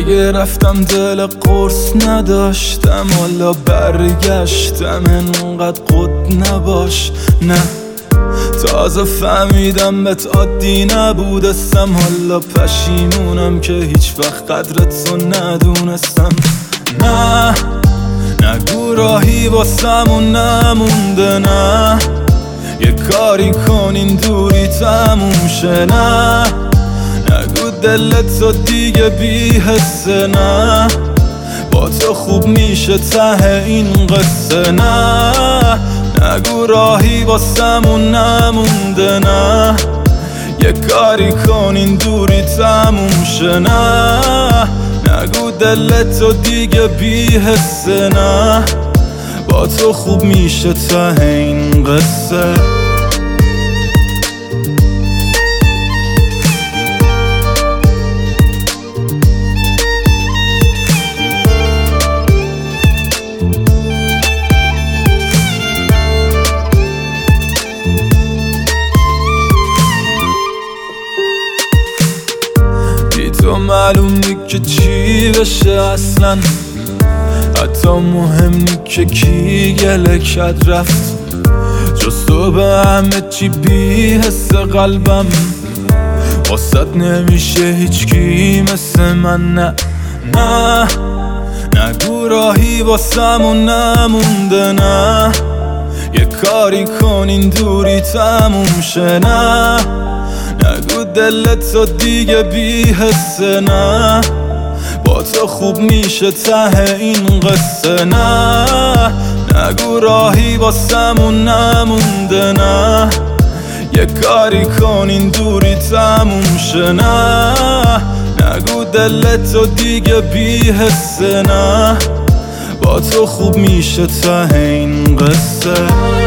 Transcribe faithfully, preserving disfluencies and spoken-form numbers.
اگه رفتم دل قرص نداشتم، حالا برگشتم انقدر قد نباش. نه تازه فهمیدم بهت عادی نبودستم، حالا پشیمونم که هیچ وقت قدرتو ندونستم. نه نگو راهی واسمون نمونده، نه یه کاری کن این دوری تموم شه. نه نگو دلتو دیگه بی حسه، نه با تو خوب میشه ته این قصه. نه نگو راهی واسمون نمونده، نه یه کاری کن این دوری تموم شه. نه نگو دلتو دیگه بی حسه، نه با تو خوب میشه ته این قصه. تو معلوم نی که چی بشه اصلا، حتی مهم نی که کی گله کد رفت. جز تو به همه چی بی حس قلبم، واسد نمیشه هیچ کی مثل من. نه نه نگو راهی واسمون نمونده، نه یه کاری کن این دوری تموم شه. نه نگو دلتو دیگه بی حسه، نه با تو خوب میشه ته این قصه. نه نگو راهی واسمون نمونده، نه یه کاری کن این دوری تموم شه. نه نگو دلتو دیگه بی حسه، نه با تو خوب میشه ته این قصه.